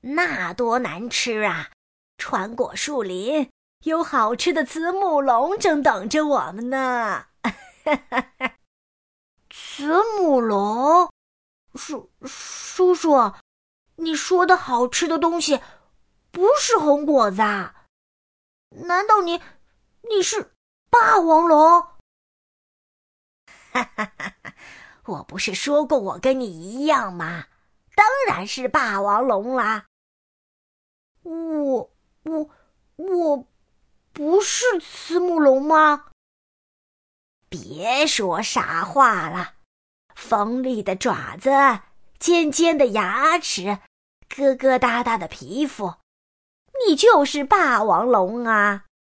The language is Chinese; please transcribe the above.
那多难吃啊！穿过树林，有好吃的慈母龙正等着我们呢。 慈母龙？叔叔，你说的好吃的东西不是红果子啊？难道你是霸王龙？ 哈哈哈哈，我不是说过我跟你一样吗？当然是霸王龙啦。 我不是慈母龙吗？ 别说傻话了，锋利的爪子，尖尖的牙齿，疙疙瘩瘩的皮肤，你就是霸王龙啊！